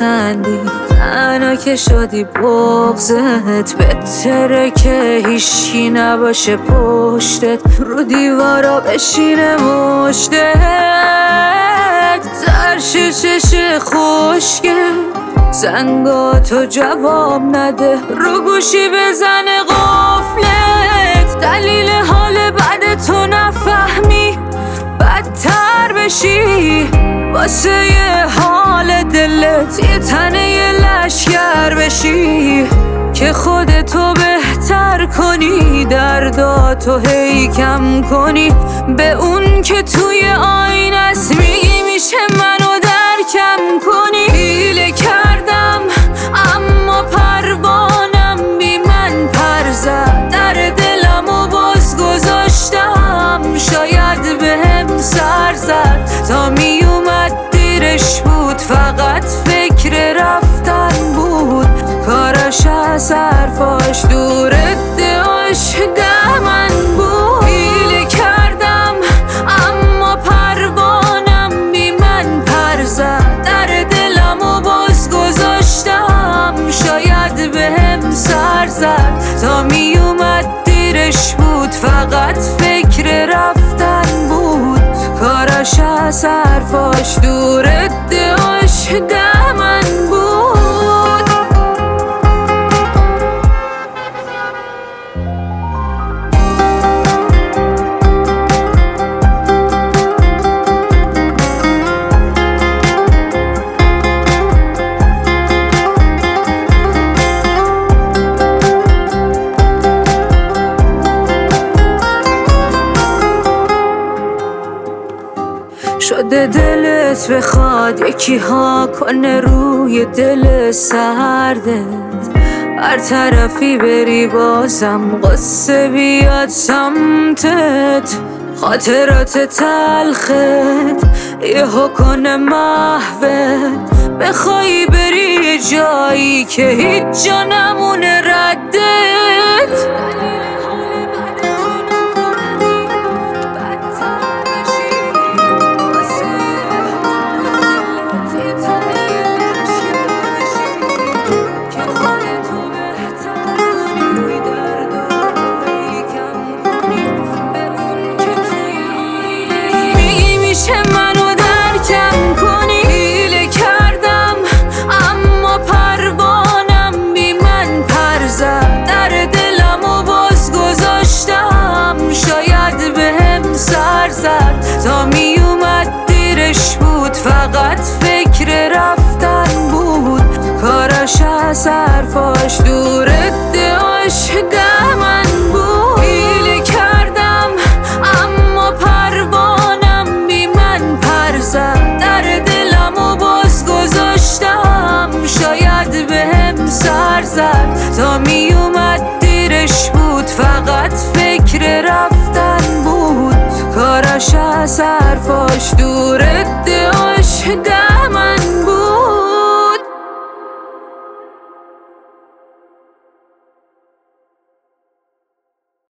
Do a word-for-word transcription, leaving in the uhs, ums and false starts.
میخندی، تنها که شدی بغضت بهتره که هیچکی نباشه پشتت، رو دیوارا بشینه مشتت، ترش چش خوشگل زنگاتو جواب نده، رو گوشی بزنه قفلت، دلیل حال بعد تو نفهمی بدتر بشی، واسه یه حال دلت یه تنه یه لشگر بشی، که خودتو بهتر کنی، درداتو هی کم کنی، به اون که توی آینه است میگی میشه منو درکم کنی. حیله کردم اما پروانم بی من پر زد، در دلم و باز گذاشتم، شاید بهم سر زد، تا می اومد دیرش بود، فقط فکر رفتن بود، کارش از حرفاش دور ادعاش من بود. حیله کردم اما پروانم بی من پر زد، در دلم و باز گذاشتم، شاید بهم سر زد، تا می اومد دیرش بود، فقط فکر رفتن بود، کارش از حرفاش دور ادعاش من بود. شده دلت بخواد یکی ها کنه روی دل سردت، هر طرفی بری بازم قصه بیاد سمتت، خاطرات تلخت یهو کنه محوت، بخوای بری جایی که هیچ جا نمونه ردت، تا می اومد دیرش بود، فقط فکر رفتن بود، کارش از حرفاش دور ادعاش من بود. حیله کردم اما پروانم بی من پر زد، در دلم و باز گذاشتم، شاید بهم سر زد، تا می اومد دیرش بود، فقط فکر رفتن بود، کارش از حرفاش دور ادعاش من بود.